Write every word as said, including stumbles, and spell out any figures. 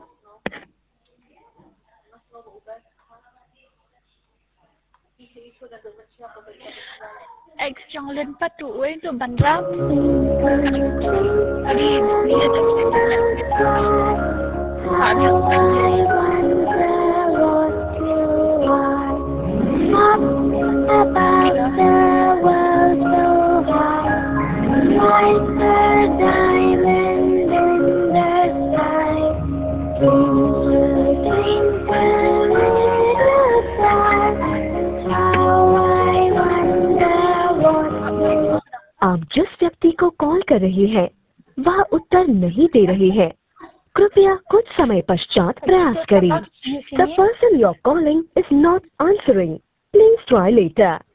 Ex trong lên bắt tuổi tụi bánh rap đi đi hỏi thằng About the world so high, like a diamond in the sky. Twinkle, twinkle, little star, how I wonder what you. आप जिस व्यक्ति को call कर रही हैं, वह उत्तर नहीं दे रही है। कृपया कुछ समय पश्चात प्रयास करें। The person you are calling is not answering. Please try later.